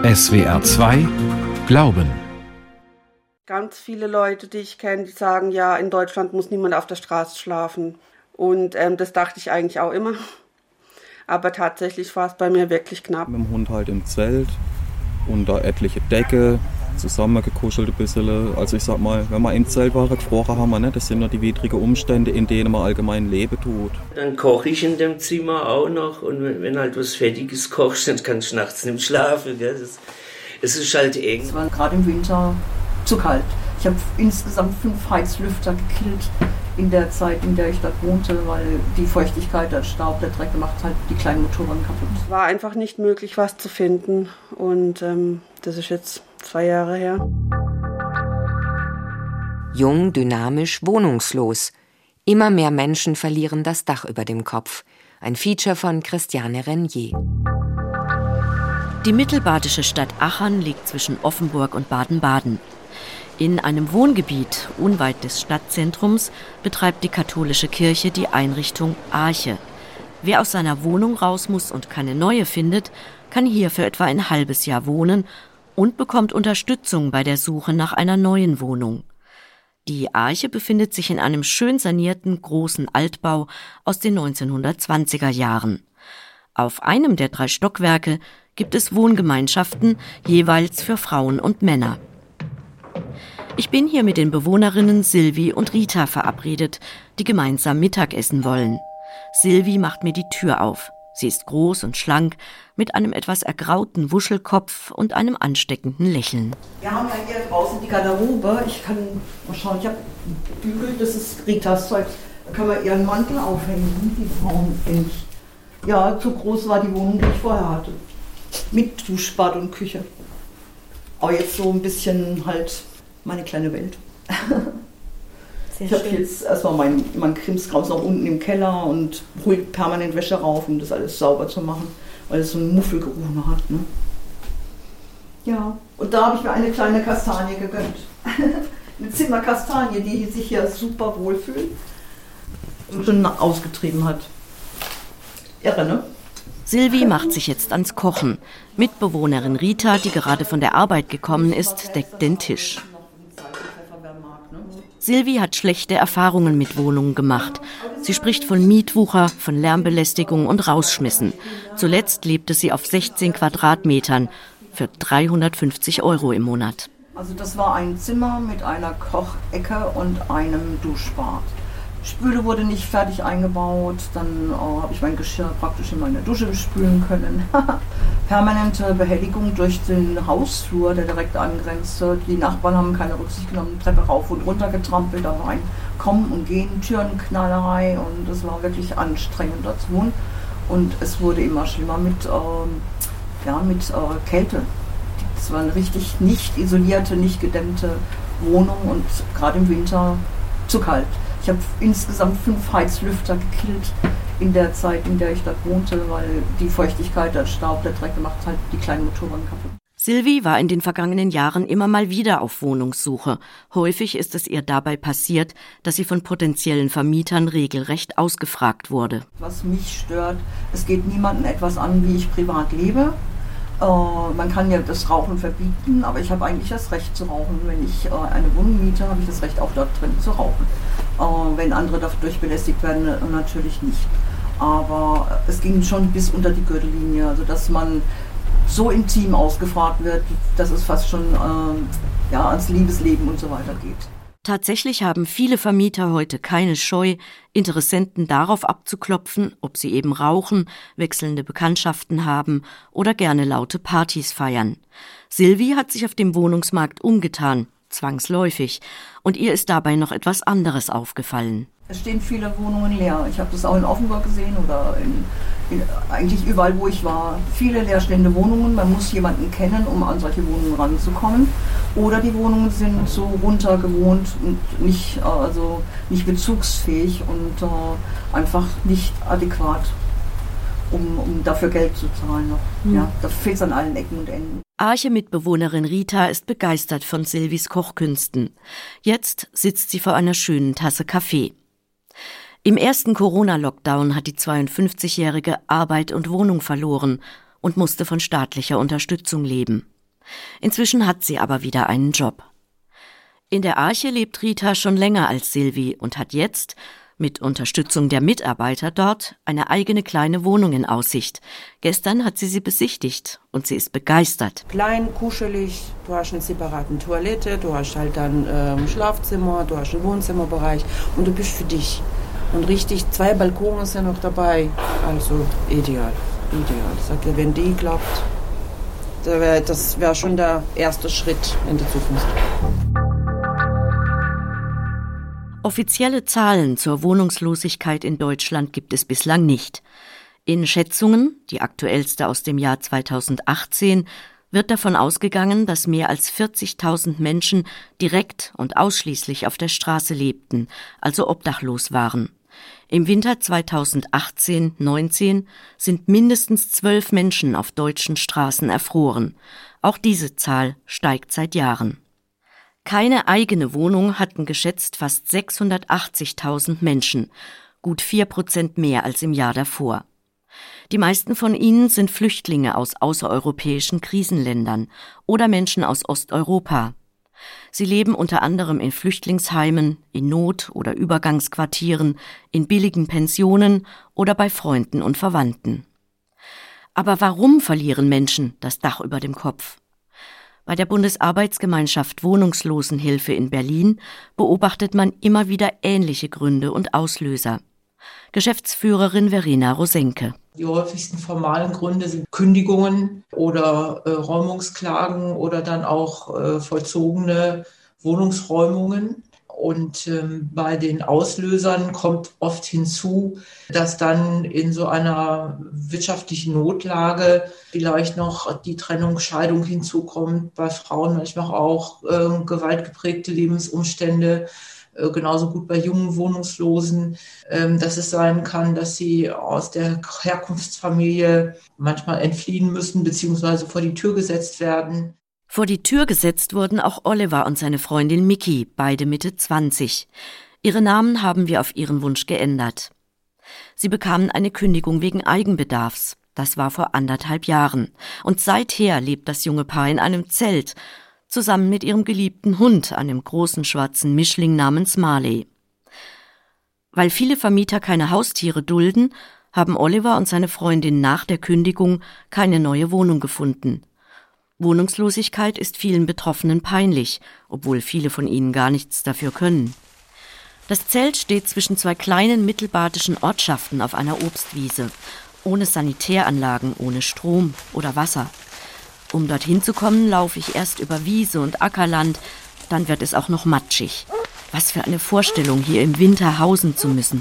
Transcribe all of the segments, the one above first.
SWR 2 Glauben. Ganz viele Leute, die ich kenne, die sagen, ja, in Deutschland muss niemand auf der Straße schlafen. Und das dachte ich eigentlich auch immer. Aber tatsächlich war es bei mir wirklich knapp. Mit dem Hund halt im Zelt, unter etliche Decke, zusammengekuschelt ein bisschen. Also ich sag mal, wenn wir im Zelt waren, gefroren haben wir nicht. Das sind ja die widrigen Umstände, in denen man allgemein leben tut. Dann koche ich in dem Zimmer auch noch. Und wenn halt was Fertiges kochst, dann kannst du nachts nicht schlafen. Gell? Es ist halt eng. Es war gerade im Winter zu kalt. Ich habe insgesamt 5 Heizlüfter gekillt in der Zeit, in der ich dort wohnte, weil die Feuchtigkeit, der Staub, der Dreck macht halt die kleinen Motoren kaputt. Es war einfach nicht möglich, was zu finden. Und das ist jetzt 2 Jahre her. Jung, dynamisch, wohnungslos. Immer mehr Menschen verlieren das Dach über dem Kopf. Ein Feature von Christiane Renier. Die mittelbadische Stadt Achern liegt zwischen Offenburg und Baden-Baden. In einem Wohngebiet unweit des Stadtzentrums betreibt die katholische Kirche die Einrichtung Arche. Wer aus seiner Wohnung raus muss und keine neue findet, kann hier für etwa ein halbes Jahr wohnen und bekommt Unterstützung bei der Suche nach einer neuen Wohnung. Die Arche befindet sich in einem schön sanierten großen Altbau aus den 1920er Jahren. Auf einem der 3 Stockwerke gibt es Wohngemeinschaften, jeweils für Frauen und Männer. Ich bin hier mit den Bewohnerinnen Silvi und Rita verabredet, die gemeinsam Mittagessen wollen. Silvi macht mir die Tür auf. Sie ist groß und schlank, mit einem etwas ergrauten Wuschelkopf und einem ansteckenden Lächeln. Wir haben ja hier draußen die Garderobe. Ich kann mal schauen, ich habe Bügel, das ist Ritas Zeug. Da kann man ihren Mantel aufhängen, die Frauen finde ich. Ja, zu groß war die Wohnung, die ich vorher hatte. Mit Duschbad und Küche. Aber jetzt so ein bisschen halt meine kleine Welt. Ich habe jetzt erstmal mein Krimskrams noch unten im Keller und hole permanent Wäsche rauf, um das alles sauber zu machen, weil es so einen Muffelgeruch noch hat. Ne? Ja, und da habe ich mir eine kleine Kastanie gegönnt. Eine Zimmerkastanie, die sich hier super wohlfühlt und schon ausgetrieben hat. Irre, ne? Silvi macht sich jetzt ans Kochen. Mitbewohnerin Rita, die gerade von der Arbeit gekommen ist, deckt den Tisch. Silvi hat schlechte Erfahrungen mit Wohnungen gemacht. Sie spricht von Mietwucher, von Lärmbelästigung und Rausschmissen. Zuletzt lebte sie auf 16 Quadratmetern für 350 € im Monat. Also das war ein Zimmer mit einer Kochecke und einem Duschbad. Spüle wurde nicht fertig eingebaut, dann habe ich mein Geschirr praktisch in meine Dusche spülen können. Permanente Behelligung durch den Hausflur, der direkt angrenzte. Die Nachbarn haben keine Rücksicht genommen, Treppe rauf und runter getrampelt, da rein, kommen und gehen, Türenknallerei, und es war wirklich anstrengend dort zu wohnen. Und es wurde immer schlimmer mit Kälte. Es war eine richtig nicht isolierte, nicht gedämmte Wohnung und gerade im Winter zu kalt. Ich habe insgesamt 5 Heizlüfter gekillt in der Zeit, in der ich dort wohnte, weil die Feuchtigkeit, der Staub, der Dreck macht halt die kleinen Motoren kaputt. Silvi war in den vergangenen Jahren immer mal wieder auf Wohnungssuche. Häufig ist es ihr dabei passiert, dass sie von potenziellen Vermietern regelrecht ausgefragt wurde. Was mich stört, es geht niemandem etwas an, wie ich privat lebe. Man kann ja das Rauchen verbieten, aber ich habe eigentlich das Recht zu rauchen. Wenn ich eine Wohnung miete, habe ich das Recht auch dort drin zu rauchen. Wenn andere dadurch belästigt werden, natürlich nicht. Aber es ging schon bis unter die Gürtellinie, also dass man so intim ausgefragt wird, dass es fast schon ans Liebesleben und so weiter geht. Tatsächlich haben viele Vermieter heute keine Scheu, Interessenten darauf abzuklopfen, ob sie eben rauchen, wechselnde Bekanntschaften haben oder gerne laute Partys feiern. Silvi hat sich auf dem Wohnungsmarkt umgetan, zwangsläufig, und ihr ist dabei noch etwas anderes aufgefallen. Es stehen viele Wohnungen leer. Ich habe das auch in Offenburg gesehen oder eigentlich überall, wo ich war. Viele leerstehende Wohnungen. Man muss jemanden kennen, um an solche Wohnungen ranzukommen. Oder die Wohnungen sind so runtergewohnt und nicht bezugsfähig und einfach nicht adäquat, um dafür Geld zu zahlen noch. Ja, da fehlt es an allen Ecken und Enden. Arche-Mitbewohnerin Rita ist begeistert von Silvis Kochkünsten. Jetzt sitzt sie vor einer schönen Tasse Kaffee. Im ersten Corona-Lockdown hat die 52-Jährige Arbeit und Wohnung verloren und musste von staatlicher Unterstützung leben. Inzwischen hat sie aber wieder einen Job. In der Arche lebt Rita schon länger als Silvi und hat jetzt, mit Unterstützung der Mitarbeiter dort, eine eigene kleine Wohnung in Aussicht. Gestern hat sie besichtigt und sie ist begeistert. Klein, kuschelig, du hast eine separate Toilette, du hast halt dann ein Schlafzimmer, du hast einen Wohnzimmerbereich und du bist für dich. Und richtig, 2 Balkone sind noch dabei, also ideal. Ich sage, wenn die klappt, das wäre schon der erste Schritt in die Zukunft. Offizielle Zahlen zur Wohnungslosigkeit in Deutschland gibt es bislang nicht. In Schätzungen, die aktuellste aus dem Jahr 2018, wird davon ausgegangen, dass mehr als 40.000 Menschen direkt und ausschließlich auf der Straße lebten, also obdachlos waren. Im Winter 2018-19 sind mindestens 12 Menschen auf deutschen Straßen erfroren. Auch diese Zahl steigt seit Jahren. Keine eigene Wohnung hatten geschätzt fast 680.000 Menschen, gut 4% mehr als im Jahr davor. Die meisten von ihnen sind Flüchtlinge aus außereuropäischen Krisenländern oder Menschen aus Osteuropa. Sie leben unter anderem in Flüchtlingsheimen, in Not- oder Übergangsquartieren, in billigen Pensionen oder bei Freunden und Verwandten. Aber warum verlieren Menschen das Dach über dem Kopf? Bei der Bundesarbeitsgemeinschaft Wohnungslosenhilfe in Berlin beobachtet man immer wieder ähnliche Gründe und Auslöser. Geschäftsführerin Verena Rosenke. Die häufigsten formalen Gründe sind Kündigungen oder Räumungsklagen oder dann auch vollzogene Wohnungsräumungen. Und bei den Auslösern kommt oft hinzu, dass dann in so einer wirtschaftlichen Notlage vielleicht noch die Trennung, Scheidung hinzukommt, bei Frauen manchmal auch gewaltgeprägte Lebensumstände, genauso gut bei jungen Wohnungslosen, dass es sein kann, dass sie aus der Herkunftsfamilie manchmal entfliehen müssen bzw. vor die Tür gesetzt werden. Vor die Tür gesetzt wurden auch Oliver und seine Freundin Miki, beide Mitte 20. Ihre Namen haben wir auf ihren Wunsch geändert. Sie bekamen eine Kündigung wegen Eigenbedarfs. Das war vor 1,5 Jahren. Und seither lebt das junge Paar in einem Zelt, zusammen mit ihrem geliebten Hund, einem großen schwarzen Mischling namens Marley. Weil viele Vermieter keine Haustiere dulden, haben Oliver und seine Freundin nach der Kündigung keine neue Wohnung gefunden. Wohnungslosigkeit ist vielen Betroffenen peinlich, obwohl viele von ihnen gar nichts dafür können. Das Zelt steht zwischen 2 kleinen mittelbadischen Ortschaften auf einer Obstwiese, ohne Sanitäranlagen, ohne Strom oder Wasser. Um dorthin zu kommen, laufe ich erst über Wiese und Ackerland, dann wird es auch noch matschig. Was für eine Vorstellung, hier im Winter hausen zu müssen.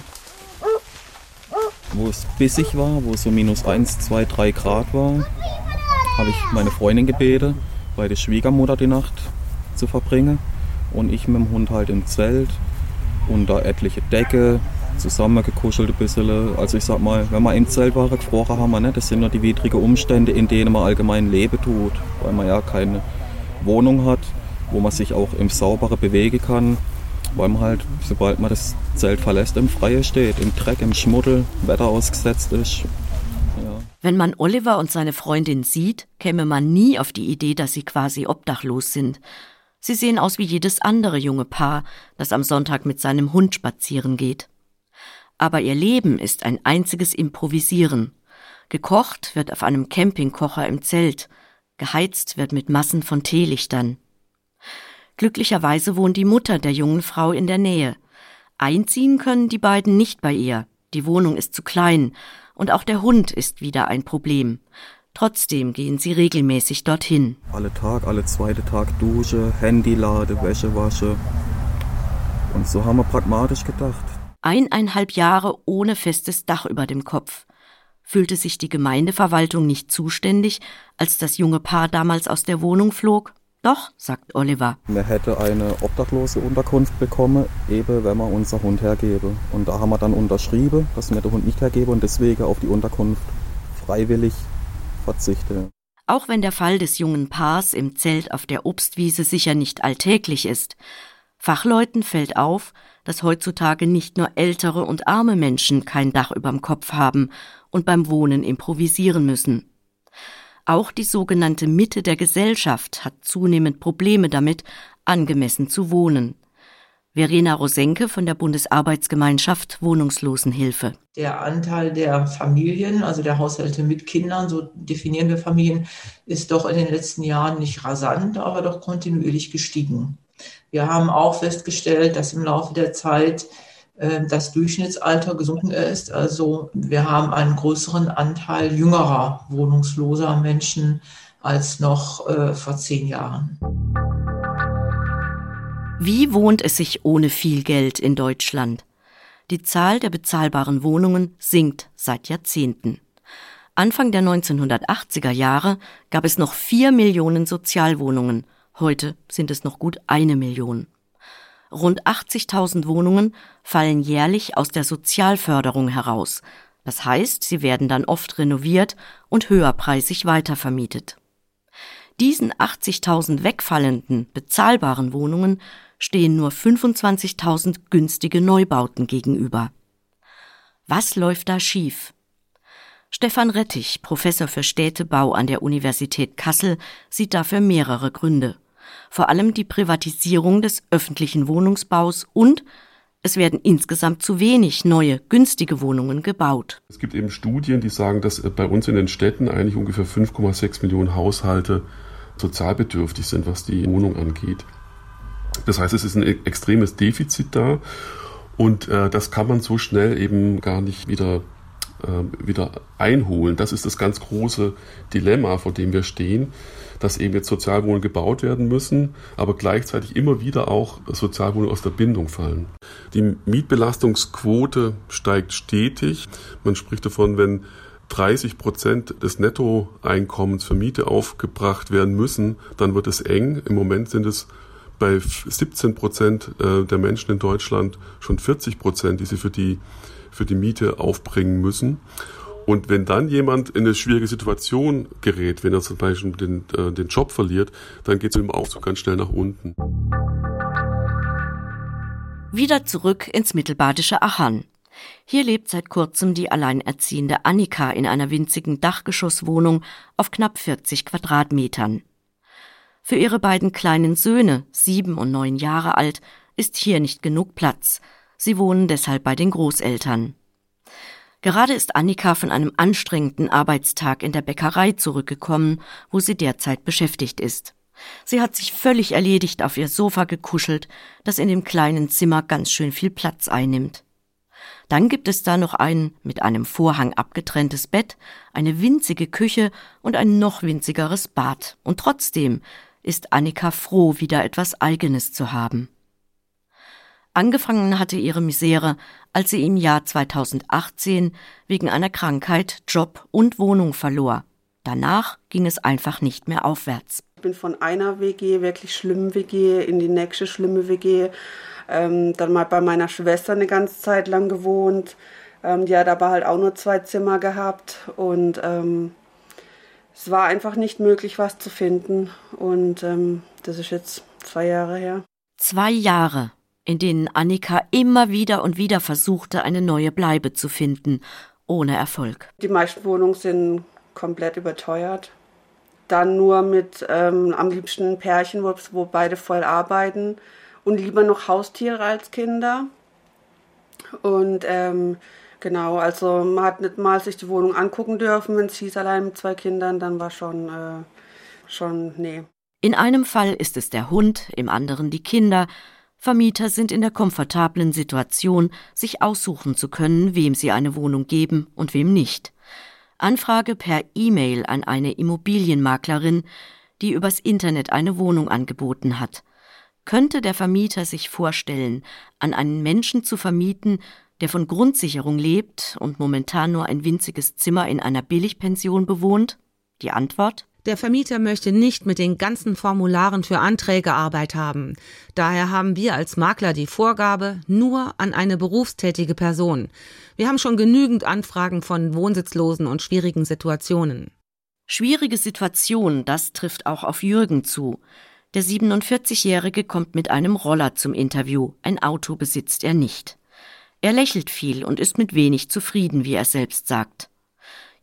Wo es bissig war, wo es so -1, 2, 3 Grad war, habe ich meine Freundin gebeten, bei der Schwiegermutter die Nacht zu verbringen. Und ich mit dem Hund halt im Zelt, unter etliche Decke, zusammengekuschelt ein bisschen. Also ich sag mal, wenn wir im Zelt waren, gefroren haben wir nicht. Das sind nur die widrigen Umstände, in denen man allgemein leben tut. Weil man ja keine Wohnung hat, wo man sich auch im Sauberen bewegen kann. Weil man halt, sobald man das Zelt verlässt, im Freien steht, im Dreck, im Schmuddel, Wetter ausgesetzt ist. Ja. Wenn man Oliver und seine Freundin sieht, käme man nie auf die Idee, dass sie quasi obdachlos sind. Sie sehen aus wie jedes andere junge Paar, das am Sonntag mit seinem Hund spazieren geht. Aber ihr Leben ist ein einziges Improvisieren. Gekocht wird auf einem Campingkocher im Zelt, geheizt wird mit Massen von Teelichtern. Glücklicherweise wohnt die Mutter der jungen Frau in der Nähe. Einziehen können die beiden nicht bei ihr, die Wohnung ist zu klein und auch der Hund ist wieder ein Problem. Trotzdem gehen sie regelmäßig dorthin. Alle zweite Tag Dusche, Handy lade, Wäsche wasche. Und so haben wir pragmatisch gedacht. 1,5 Jahre ohne festes Dach über dem Kopf. Fühlte sich die Gemeindeverwaltung nicht zuständig, als das junge Paar damals aus der Wohnung flog? Doch, sagt Oliver. Wir hätten eine obdachlose Unterkunft bekommen, eben wenn wir unser Hund hergeben. Und da haben wir dann unterschrieben, dass wir den Hund nicht hergeben und deswegen auf die Unterkunft freiwillig verzichten. Auch wenn der Fall des jungen Paars im Zelt auf der Obstwiese sicher nicht alltäglich ist, Fachleuten fällt auf, dass heutzutage nicht nur ältere und arme Menschen kein Dach überm Kopf haben und beim Wohnen improvisieren müssen. Auch die sogenannte Mitte der Gesellschaft hat zunehmend Probleme damit, angemessen zu wohnen. Verena Rosenke von der Bundesarbeitsgemeinschaft Wohnungslosenhilfe. Der Anteil der Familien, also der Haushalte mit Kindern, so definieren wir Familien, ist doch in den letzten Jahren nicht rasant, aber doch kontinuierlich gestiegen. Wir haben auch festgestellt, dass im Laufe der Zeit das Durchschnittsalter gesunken ist. Also wir haben einen größeren Anteil jüngerer wohnungsloser Menschen als noch vor 10 Jahren. Wie wohnt es sich ohne viel Geld in Deutschland? Die Zahl der bezahlbaren Wohnungen sinkt seit Jahrzehnten. Anfang der 1980er Jahre gab es noch 4 Millionen Sozialwohnungen. Heute sind es noch gut 1 Million. Rund 80.000 Wohnungen fallen jährlich aus der Sozialförderung heraus. Das heißt, sie werden dann oft renoviert und höherpreisig weitervermietet. Diesen 80.000 wegfallenden, bezahlbaren Wohnungen stehen nur 25.000 günstige Neubauten gegenüber. Was läuft da schief? Stefan Rettich, Professor für Städtebau an der Universität Kassel, sieht dafür mehrere Gründe. Vor allem die Privatisierung des öffentlichen Wohnungsbaus und es werden insgesamt zu wenig neue, günstige Wohnungen gebaut. Es gibt eben Studien, die sagen, dass bei uns in den Städten eigentlich ungefähr 5,6 Millionen Haushalte sozialbedürftig sind, was die Wohnung angeht. Das heißt, es ist ein extremes Defizit da und das kann man so schnell eben gar nicht wieder einholen. Das ist das ganz große Dilemma, vor dem wir stehen, dass eben jetzt Sozialwohnungen gebaut werden müssen, aber gleichzeitig immer wieder auch Sozialwohnungen aus der Bindung fallen. Die Mietbelastungsquote steigt stetig. Man spricht davon, wenn 30% des Nettoeinkommens für Miete aufgebracht werden müssen, dann wird es eng. Im Moment sind es bei 17% der Menschen in Deutschland schon 40%, die sie für die Miete aufbringen müssen. Und wenn dann jemand in eine schwierige Situation gerät, wenn er zum Beispiel den Job verliert, dann geht es im Aufzug ganz schnell nach unten. Wieder zurück ins mittelbadische Achern. Hier lebt seit kurzem die alleinerziehende Annika in einer winzigen Dachgeschosswohnung auf knapp 40 Quadratmetern. Für ihre beiden kleinen Söhne, 7 und 9 Jahre alt, ist hier nicht genug Platz. Sie wohnen deshalb bei den Großeltern. Gerade ist Annika von einem anstrengenden Arbeitstag in der Bäckerei zurückgekommen, wo sie derzeit beschäftigt ist. Sie hat sich völlig erledigt auf ihr Sofa gekuschelt, das in dem kleinen Zimmer ganz schön viel Platz einnimmt. Dann gibt es da noch ein mit einem Vorhang abgetrenntes Bett, eine winzige Küche und ein noch winzigeres Bad. Und trotzdem ist Annika froh, wieder etwas Eigenes zu haben. Angefangen hatte ihre Misere, als sie im Jahr 2018 wegen einer Krankheit Job und Wohnung verlor. Danach ging es einfach nicht mehr aufwärts. Ich bin von einer WG, wirklich schlimmen WG, in die nächste schlimme WG. Dann mal bei meiner Schwester eine ganze Zeit lang gewohnt. Die hat aber halt auch nur 2 Zimmer gehabt. Und es war einfach nicht möglich, was zu finden. Und das ist jetzt 2 Jahre her. 2 Jahre, in denen Annika immer wieder und wieder versuchte, eine neue Bleibe zu finden, ohne Erfolg. Die meisten Wohnungen sind komplett überteuert. Dann nur mit am liebsten Pärchen, wo beide voll arbeiten und lieber noch Haustiere als Kinder. Und genau, also man hat nicht mal sich die Wohnung angucken dürfen, wenn es hieß, allein mit 2 Kindern, dann war schon nee. In einem Fall ist es der Hund, im anderen die Kinder. Vermieter sind in der komfortablen Situation, sich aussuchen zu können, wem sie eine Wohnung geben und wem nicht. Anfrage per E-Mail an eine Immobilienmaklerin, die übers Internet eine Wohnung angeboten hat. Könnte der Vermieter sich vorstellen, an einen Menschen zu vermieten, der von Grundsicherung lebt und momentan nur ein winziges Zimmer in einer Billigpension bewohnt? Die Antwort? Der Vermieter möchte nicht mit den ganzen Formularen für Anträge Arbeit haben. Daher haben wir als Makler die Vorgabe, nur an eine berufstätige Person. Wir haben schon genügend Anfragen von Wohnsitzlosen und schwierigen Situationen. Schwierige Situation, das trifft auch auf Jürgen zu. Der 47-Jährige kommt mit einem Roller zum Interview. Ein Auto besitzt er nicht. Er lächelt viel und ist mit wenig zufrieden, wie er selbst sagt.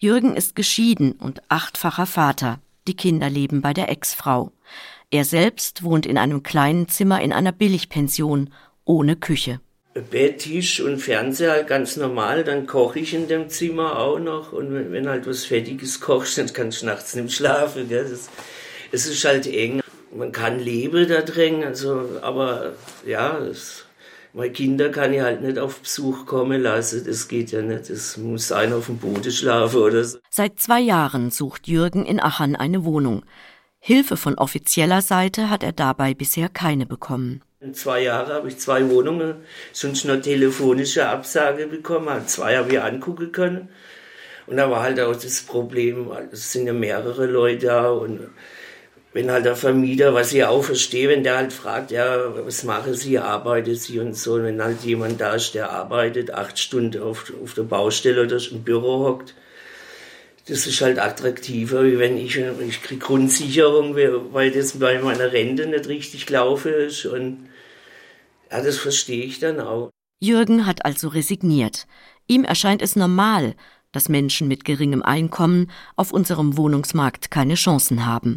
Jürgen ist geschieden und 8-facher Vater. Die Kinder leben bei der Ex-Frau. Er selbst wohnt in einem kleinen Zimmer in einer Billigpension, ohne Küche. Bett, Tisch und Fernseher halt ganz normal, dann koche ich in dem Zimmer auch noch und wenn halt was Fertiges kochst, dann kannst du nachts nicht schlafen. Gell? Es ist halt eng. Man kann leben da drin, aber ja, meine Kinder kann ich halt nicht auf Besuch kommen lassen, das geht ja nicht, es muss einer auf dem Boden schlafen oder so. Seit 2 Jahren sucht Jürgen in Achern eine Wohnung. Hilfe von offizieller Seite hat er dabei bisher keine bekommen. In 2 Jahren habe ich 2 Wohnungen, sonst nur telefonische Absage bekommen. 2 habe ich angucken können. Und da war halt auch das Problem, es sind ja mehrere Leute da und wenn halt der Vermieter, was ich auch verstehe, wenn der halt fragt, ja, was machen Sie, arbeitet Sie und so, und wenn halt jemand da ist, der arbeitet 8 Stunden auf der Baustelle oder im Büro hockt, das ist halt attraktiver, wie wenn ich kriege Grundsicherung, weil das bei meiner Rente nicht richtig gelaufen ist und ja, das verstehe ich dann auch. Jürgen hat also resigniert. Ihm erscheint es normal, dass Menschen mit geringem Einkommen auf unserem Wohnungsmarkt keine Chancen haben.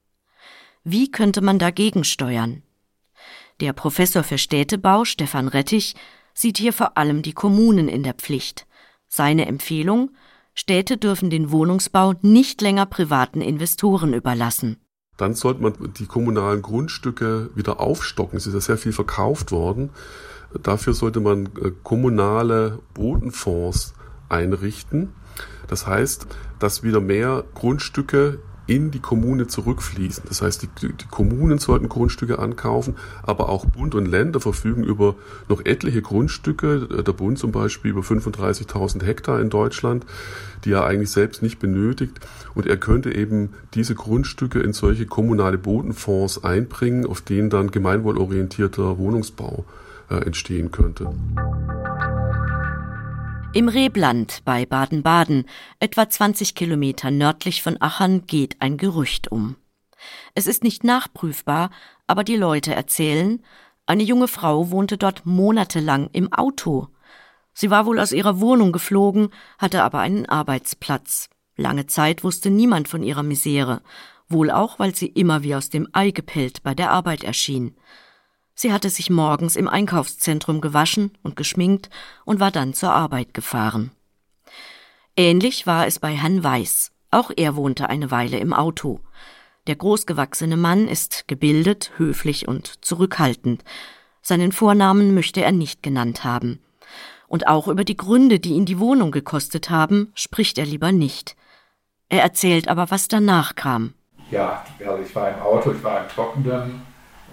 Wie könnte man dagegen steuern? Der Professor für Städtebau, Stefan Rettich, sieht hier vor allem die Kommunen in der Pflicht. Seine Empfehlung: Städte dürfen den Wohnungsbau nicht länger privaten Investoren überlassen. Dann sollte man die kommunalen Grundstücke wieder aufstocken. Es ist ja sehr viel verkauft worden. Dafür sollte man kommunale Bodenfonds einrichten. Das heißt, dass wieder mehr Grundstücke in die Kommune zurückfließen. Das heißt, die Kommunen sollten Grundstücke ankaufen, aber auch Bund und Länder verfügen über noch etliche Grundstücke, der Bund zum Beispiel über 35.000 Hektar in Deutschland, die er eigentlich selbst nicht benötigt. Und er könnte eben diese Grundstücke in solche kommunale Bodenfonds einbringen, auf denen dann gemeinwohlorientierter Wohnungsbau entstehen könnte. Im Rebland bei Baden-Baden, etwa 20 Kilometer nördlich von Achern, geht ein Gerücht um. Es ist nicht nachprüfbar, aber die Leute erzählen, eine junge Frau wohnte dort monatelang im Auto. Sie war wohl aus ihrer Wohnung geflogen, hatte aber einen Arbeitsplatz. Lange Zeit wusste niemand von ihrer Misere, wohl auch, weil sie immer wie aus dem Ei gepellt bei der Arbeit erschien. Sie hatte sich morgens im Einkaufszentrum gewaschen und geschminkt und war dann zur Arbeit gefahren. Ähnlich war es bei Herrn Weiß. Auch er wohnte eine Weile im Auto. Der großgewachsene Mann ist gebildet, höflich und zurückhaltend. Seinen Vornamen möchte er nicht genannt haben. Und auch über die Gründe, die ihn die Wohnung gekostet haben, spricht er lieber nicht. Er erzählt aber, was danach kam. Ja, also ich war im Auto, ich war im Trockenen.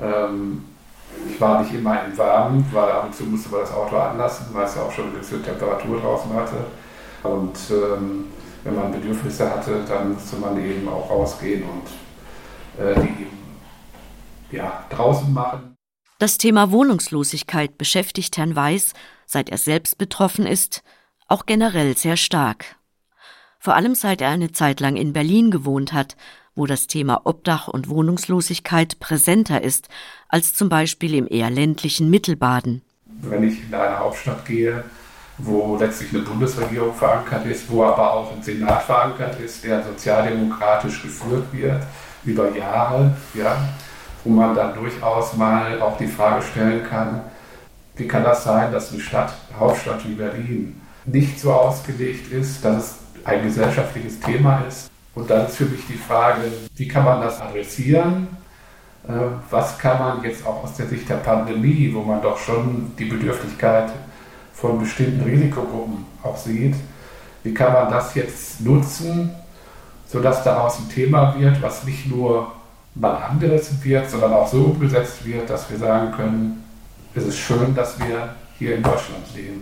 Ich war nicht immer im Warmen, weil ab und zu musste man das Auto anlassen, weil es ja auch schon eine gewisse Temperatur draußen hatte. Und wenn man Bedürfnisse hatte, dann musste man eben auch rausgehen und die eben draußen machen. Das Thema Wohnungslosigkeit beschäftigt Herrn Weiß, seit er selbst betroffen ist, auch generell sehr stark. Vor allem seit er eine Zeit lang in Berlin gewohnt hat, wo das Thema Obdach und Wohnungslosigkeit präsenter ist als zum Beispiel im eher ländlichen Mittelbaden. Wenn ich in eine Hauptstadt gehe, wo letztlich eine Bundesregierung verankert ist, wo aber auch ein Senat verankert ist, der sozialdemokratisch geführt wird, über Jahre, wo man dann durchaus mal auch die Frage stellen kann, wie kann das sein, dass eine Hauptstadt wie Berlin nicht so ausgelegt ist, dass es ein gesellschaftliches Thema ist. Und dann ist für mich die Frage, wie kann man das adressieren? Was kann man jetzt auch aus der Sicht der Pandemie, wo man doch schon die Bedürftigkeit von bestimmten Risikogruppen auch sieht, wie kann man das jetzt nutzen, sodass daraus ein Thema wird, was nicht nur mal angerissen wird, sondern auch so umgesetzt wird, dass wir sagen können, es ist schön, dass wir hier in Deutschland leben.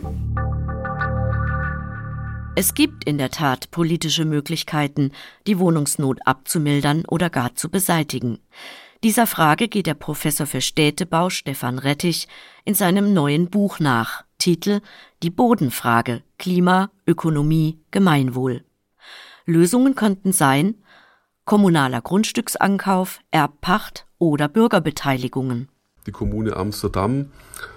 Es gibt in der Tat politische Möglichkeiten, die Wohnungsnot abzumildern oder gar zu beseitigen. Dieser Frage geht der Professor für Städtebau Stefan Rettich in seinem neuen Buch nach. Titel: Die Bodenfrage – Klima, Ökonomie, Gemeinwohl. Lösungen könnten sein: kommunaler Grundstücksankauf, Erbpacht oder Bürgerbeteiligungen. Die Kommune Amsterdam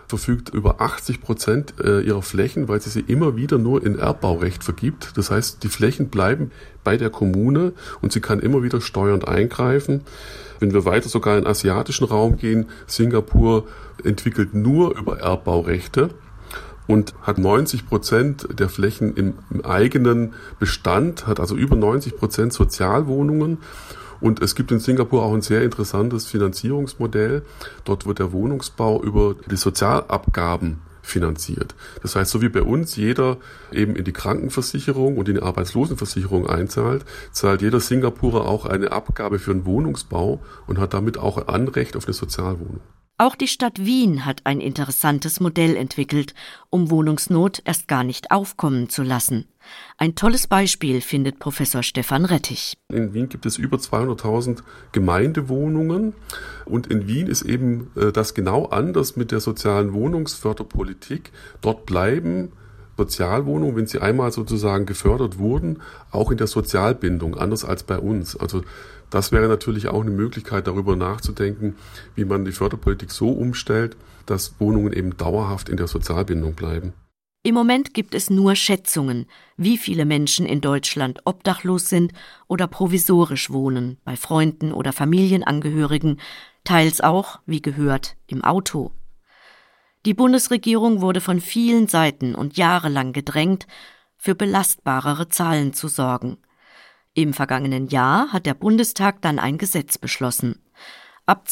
verfügt über 80% ihrer Flächen, weil sie immer wieder nur in Erbbaurecht vergibt. Das heißt, die Flächen bleiben bei der Kommune und sie kann immer wieder steuernd eingreifen. Wenn wir weiter sogar in den asiatischen Raum gehen, Singapur entwickelt nur über Erbbaurechte und hat 90% der Flächen im eigenen Bestand, hat also über 90% Sozialwohnungen. Und es gibt in Singapur auch ein sehr interessantes Finanzierungsmodell. Dort wird der Wohnungsbau über die Sozialabgaben finanziert. Das heißt, so wie bei uns jeder eben in die Krankenversicherung und in die Arbeitslosenversicherung einzahlt, zahlt jeder Singapurer auch eine Abgabe für einen Wohnungsbau und hat damit auch ein Anrecht auf eine Sozialwohnung. Auch die Stadt Wien hat ein interessantes Modell entwickelt, um Wohnungsnot erst gar nicht aufkommen zu lassen. Ein tolles Beispiel findet Professor Stefan Rettich. In Wien gibt es über 200.000 Gemeindewohnungen und in Wien ist eben das genau anders mit der sozialen Wohnungsförderpolitik. Dort bleiben Sozialwohnungen, wenn sie einmal sozusagen gefördert wurden, auch in der Sozialbindung, anders als bei uns. Also das wäre natürlich auch eine Möglichkeit, darüber nachzudenken, wie man die Förderpolitik so umstellt, dass Wohnungen eben dauerhaft in der Sozialbindung bleiben. Im Moment gibt es nur Schätzungen, wie viele Menschen in Deutschland obdachlos sind oder provisorisch wohnen, bei Freunden oder Familienangehörigen, teils auch, wie gehört, im Auto. Die Bundesregierung wurde von vielen Seiten und jahrelang gedrängt, für belastbarere Zahlen zu sorgen. Im vergangenen Jahr hat der Bundestag dann ein Gesetz beschlossen. Ab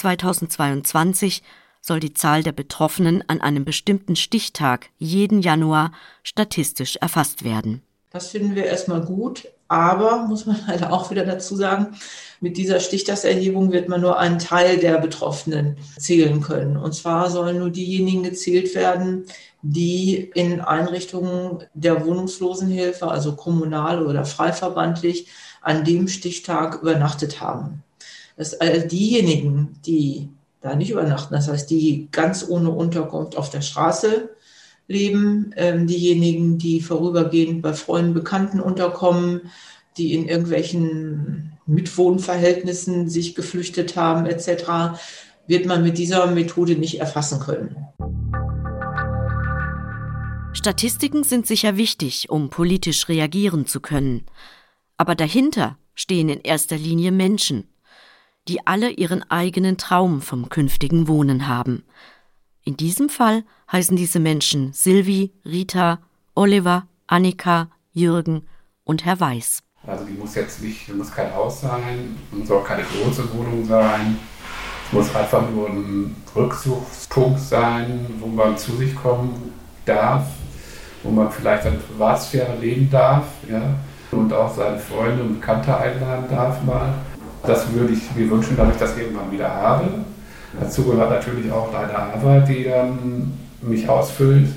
2022 soll die Zahl der Betroffenen an einem bestimmten Stichtag jeden Januar statistisch erfasst werden. Das finden wir erstmal gut, aber, muss man leider auch wieder dazu sagen, mit dieser Stichtagserhebung wird man nur einen Teil der Betroffenen zählen können. Und zwar sollen nur diejenigen gezählt werden, die in Einrichtungen der Wohnungslosenhilfe, also kommunal oder freiverbandlich, an dem Stichtag übernachtet haben. Das heißt, diejenigen, die da nicht übernachten, das heißt, die ganz ohne Unterkunft auf der Straße leben, diejenigen, die vorübergehend bei Freunden, Bekannten unterkommen, die in irgendwelchen Mitwohnverhältnissen sich geflüchtet haben etc., wird man mit dieser Methode nicht erfassen können. Statistiken sind sicher wichtig, um politisch reagieren zu können. Aber dahinter stehen in erster Linie Menschen, die alle ihren eigenen Traum vom künftigen Wohnen haben. In diesem Fall heißen diese Menschen Silvi, Rita, Oliver, Annika, Jürgen und Herr Weiß. Also die muss kein Haus sein und soll keine große Wohnung sein. Es muss einfach nur ein Rückzugspunkt sein, wo man zu sich kommen darf, wo man vielleicht seine Privatsphäre leben darf, ja, und auch seine Freunde und Bekannte einladen darf mal. Das würde ich mir wünschen, dass ich das irgendwann wieder habe. Dazu gehört natürlich auch eine Arbeit, die dann mich ausfüllt,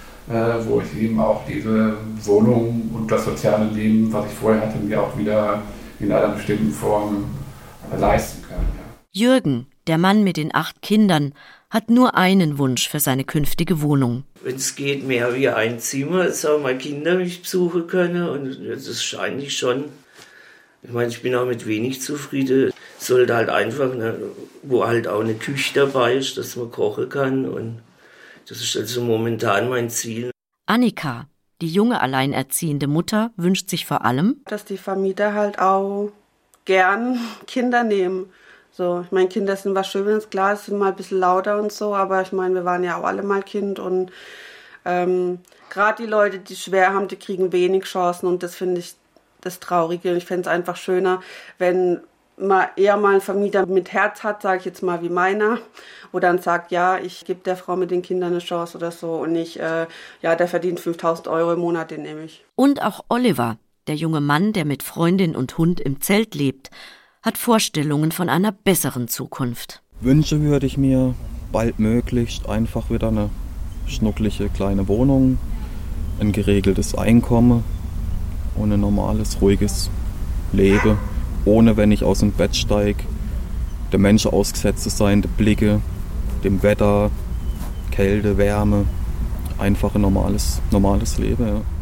wo ich eben auch diese Wohnung und das soziale Leben, was ich vorher hatte, mir auch wieder in einer bestimmten Form leisten kann. Ja. Jürgen, der Mann mit den 8 Kindern, hat nur einen Wunsch für seine künftige Wohnung. Wenn es geht, mehr wie ein Zimmer, dass auch meine Kinder mich besuchen können. Und das ist eigentlich schon, ich meine, ich bin auch mit wenig zufrieden. Es sollte halt einfach, wo halt auch eine Küche dabei ist, dass man kochen kann. Und das ist also momentan mein Ziel. Annika, die junge alleinerziehende Mutter, wünscht sich vor allem, dass die Vermieter halt auch gern Kinder nehmen. So, ich meine, Kinder sind was Schönes, klar, sind mal ein bisschen lauter und so, aber ich meine, wir waren ja auch alle mal Kind und gerade die Leute, die schwer haben, die kriegen wenig Chancen und das finde ich das Traurige. Ich fände es einfach schöner, wenn man eher mal einen Vermieter mit Herz hat, sage ich jetzt mal wie meiner, wo dann sagt, ja, ich gebe der Frau mit den Kindern eine Chance oder so und nicht, ja, der verdient 5.000 € im Monat, den nehme ich. Und auch Oliver, der junge Mann, der mit Freundin und Hund im Zelt lebt, hat Vorstellungen von einer besseren Zukunft. Wünsche würde ich mir baldmöglichst einfach wieder eine schnucklige kleine Wohnung, ein geregeltes Einkommen und ein normales, ruhiges Leben, ohne, wenn ich aus dem Bett steige, der Menschen ausgesetzt zu sein, der Blicke, dem Wetter, Kälte, Wärme, einfach ein normales Leben. Ja.